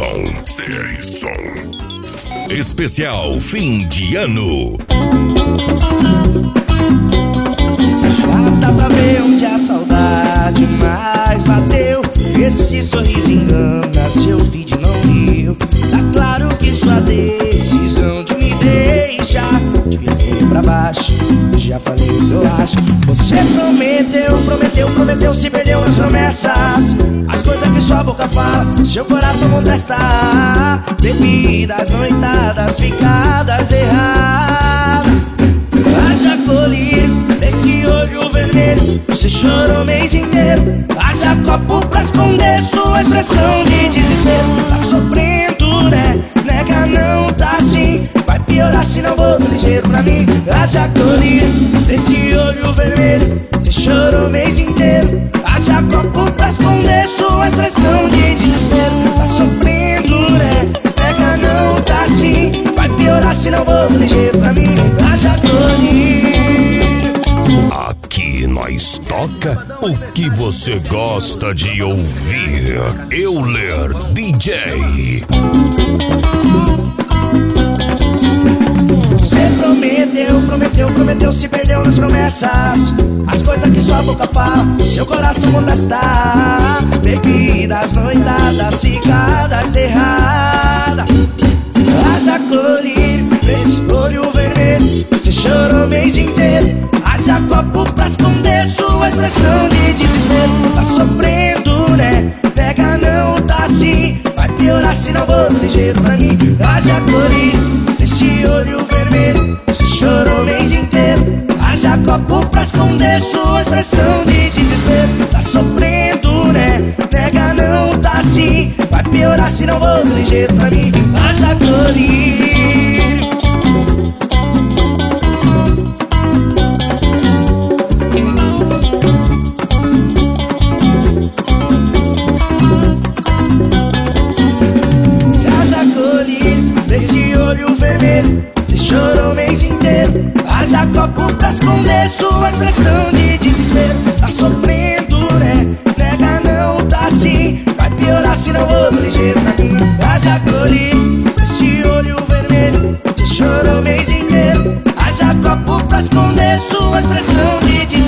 CR Som. Especial fim de ano. Já dá pra ver onde a saudade mais bateu. Esse sorriso engana, seu feed não leu. Tá claro que sua decisão de me deixar devia vir pra baixo. Já falei o que eu acho. Você prometeu, se perdeu nas promessas. As coisas que sua boca fala, seu coração contesta. Bebidas, noitadas, ficadas erradas. Haja colírio desse olho vermelho, você chorou o mês inteiro. Haja copo pra esconder sua expressão de desespero. Tá sofrendo, né? Nega, não tá assim. Vai piorar se não vou ligeiro pra mim. Haja colírio desse olho vermelho, você chorou o mês inteiro. Haja copo pra esconder sua expressão de desespero. Tá sofrendo, né? Nega, não tá assim. Vai piorar se não vou ligeiro pra mim. Haja colírio. Aqui nós toca o que você gosta de ouvir. Euler DJ. Você prometeu, se perdeu nas promessas. As coisas que sua boca fala, seu coração contesta. Bebidas, noitadas, ficadas erradas. Haja colírio nesse olho vermelho, você chorou o mês inteiro. Haja copo pra esconder sua expressão de desespero. Tá sofrendo, né? Nega, não tá assim. Vai piorar se não vou ligeiro pra mim. Haja colírio nesse olho vermelho, você chorou o mês inteiro. Haja copo pra esconder sua expressão de desespero. Tá sofrendo, né? Nega, não tá assim. Vai piorar se não vou ligeiro pra mim. Haja colírio. Desse olho vermelho, você chorou o mês inteiro. Haja copo pra esconder sua expressão de desespero. Tá sofrendo, né? Nega, não tá assim. Vai piorar se não vou ligeiro pra mim. Haja colírio desse olho vermelho, você chorou o mês inteiro. Haja copo pra esconder sua expressão de desespero.